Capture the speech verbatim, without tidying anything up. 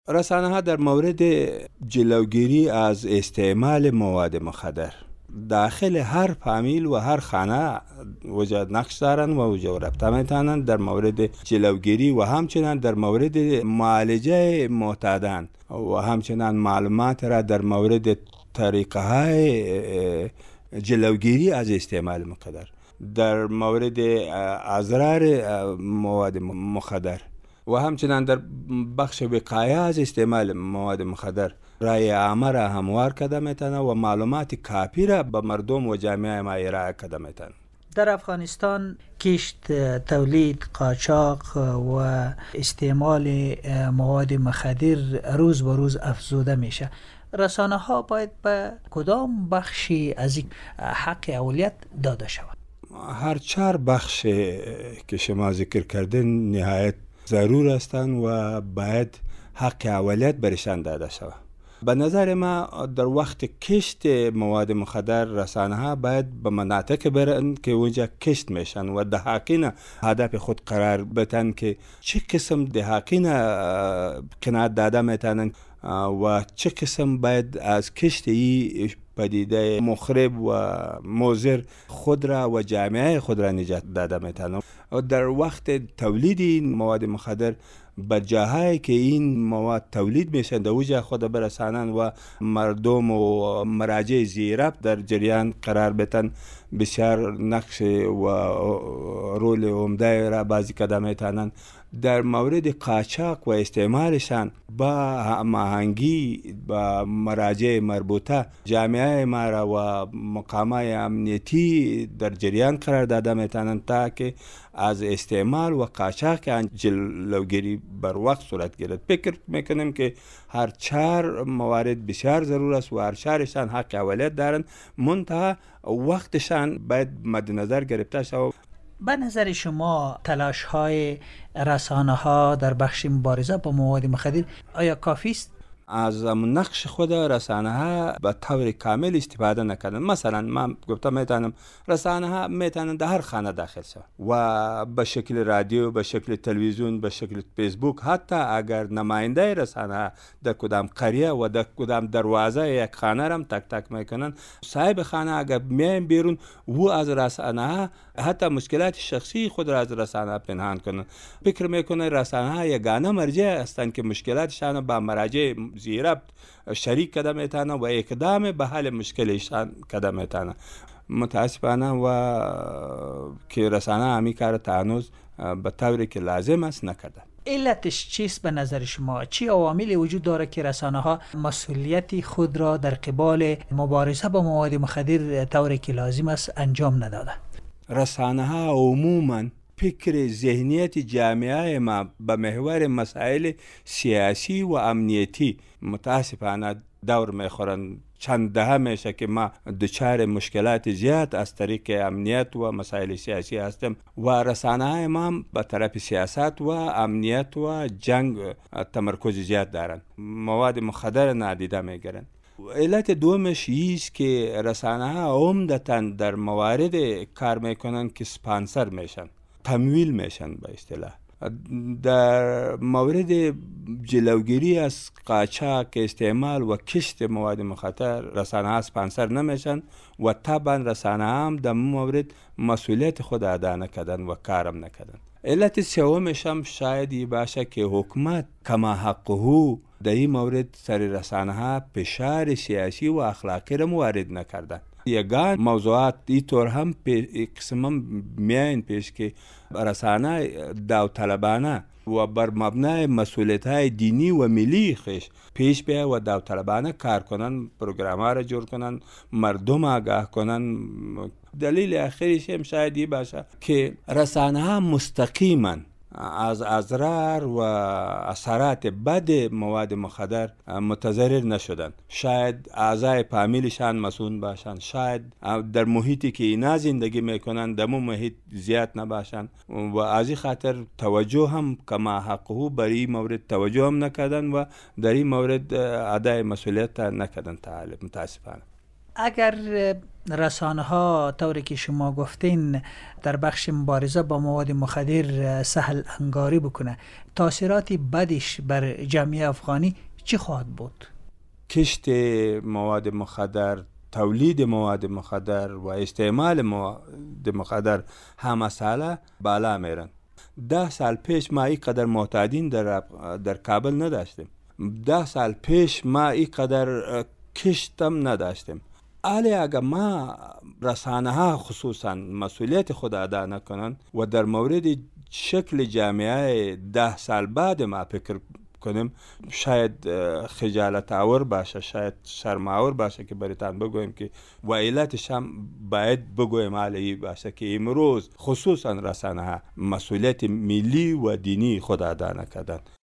رسانه‌ها در مورد جلوگیری از استعمال مواد مخدر داخل هر فامیل و هر خانه وجه نقش دارند و وجه رابطه میتونند در مورد جلوگیری و همچنین در مورد معالجه معتادان و همچنین معلومات را در مورد طریقه های جلوگیری از استعمال مخدر، در مورد اضرار مواد مخدر و همچنین در بخش وقایه از استعمال مواد مخدر رای عامه را هموار کرده میتونه و معلومات کافی را به مردم و جامعه ما ارائه کرده میتونه. در افغانستان کشت، تولید، قاچاق و استعمال مواد مخدر روز به روز افزوده میشه. رسانه ها باید به کدام بخشی از این حق اولویت داده شود؟ هر چهار بخش که شما ذکر کردین نهایت ضرور هستند و باید حق اولویت برشان داده شود. به نظر ما در وقت کشت مواد مخدر رسانه ها باید به مناطق برن که اونجا کشت میشن و دهاقین هدف خود قرار بدن که چه قسم دهاقین قناعت داده میتونن و چه قسم باید از کشت ای پدیده مخرب و مضر خود را و جامعه خود را نجات داده میتونن. در وقت تولید این مواد مخدر به جاهایی که این مواد تولید میشن در اوجه خود برسانن و مردم و مراجع زیراب در جریان قرار بدن، بسیار نقش و رول عمده را بازی کرده میتونن. در مورد قاچاق و استعمالشان با هماهنگی با مراجع مربوطه جامعه ما را و مقامات امنیتی در جریان قرار داده میتونن تا که از استعمال و قاچاق جلوگیری بر وقت صورت گیرد. فکر میکنیم که هر چهار موارد بسیار ضرور است و هر چهارشان حق اولویت دارند، منتها وقتشان باید مد نظر گرفته شود. به نظر شما تلاش های رسانه ها در بخش مبارزه با مواد مخدر آیا کافی است؟ از نقش خود رسانه ها به طور کامل استفاده نکردن. مثلا من گفتم میتونم رسانه ها میتونن در هر خانه داخل شد و به شکل رادیو، به شکل تلویزیون، به شکل فیسبوک، حتی اگر نماینده رسانه ها در کدام قریه و در کدام دروازه یک خانه رم تک تک میکنن، صاحب خانه اگر میایم بیرون و از رسانه ها حتی مشکلات شخصی خود را از رسانه پنهان کنن. فکر میکنه رسانه ها یگانه مرجع هستند که مشکلاتشان با مراجع زیراب شریک کده میتونه و اقدام به حل مشکلشان کده میتونه. متاسفانه و که رسانه همی کار تانوز به طوری که لازم است نکرده. علتش چیست به نظر شما؟ چی عواملی وجود داره که رسانه ها مسئولیت خود را در قبال مبارزه با مواد مخدر طوری که لازم است انجام نداده؟ رسانه ها عموماً فکر ذهنیت جامعه ما به محور مسائل سیاسی و امنیتی متاسفانه دور میخورن. چند دهه میشه که ما دچار مشکلات زیاد از طریق امنیت و مسائل سیاسی هستیم و رسانه های ما به طرف سیاست و امنیت و جنگ تمرکز زیاد دارن، مواد مخدر نادیده میگیرن. علت دومش ایست که رسانه ها عمدتاً در موارد کار میکنن که سپانسر میشن، تمویل میشن به اصطلاح. در مورد جلوگیری از قاچاق، استعمال و کشت مواد مخدر رسانه ها سپانسر نمیشن و طبعا رسانه هم در مورد مسئولیت خود ادا نکردن و کارم نکردن. علت سومش هم شاید ای باشه که حکومت کما حقه در این مورد سر رسانه ها فشار سیاسی و اخلاقی را وارد نکردن. یگان موضوعات ای طور هم قسم هم میاین پیش که رسانه داوطلبانه و بر مبنای مسئولیت های دینی و ملی خیش پیش بیا و داوطلبانه کار کنن، پروگرام را جور کنن، مردم آگاه کنن. دلیل آخریش هم شاید ای باشه که رسانه ها مستقیما از اضرار و اثرات بد مواد مخدر متضرر نشدن. شاید اعضای فامیلشان مسئول باشن، شاید در محیطی که اینا زندگی میکنن در اون محیط زیاد نباشن و از این خاطر توجه هم کما حقه برای این مورد توجه هم نکردن و در این مورد ادای مسئولیت نکردن. تعالی متاسفانه. اگر رسانه ها طوری که شما گفتین در بخش مبارزه با مواد مخدر سهل انگاری بکنه، تاثیراتی بدش بر جامعه افغانی چی خواهد بود؟ کشت مواد مخدر، تولید مواد مخدر و استعمال مواد مخدر همه ساله بالا میرن. ده سال پیش ما اینقدر معتادین در در کابل نداشتیم. ده سال پیش ما اینقدر کشتم نداشتیم. ولی اگر ما رسانه ها خصوصا مسئولیت خود ادا نکنن و در مورد شکل جامعه ده سال بعد ما فکر کنیم، شاید خجالت آور باشه، شاید شرم آور باشه که بریتان بگویم که و علتش هم باید بگویم علی باشه که امروز خصوصا رسانه ها مسئولیت ملی و دینی خود ادا نکردن.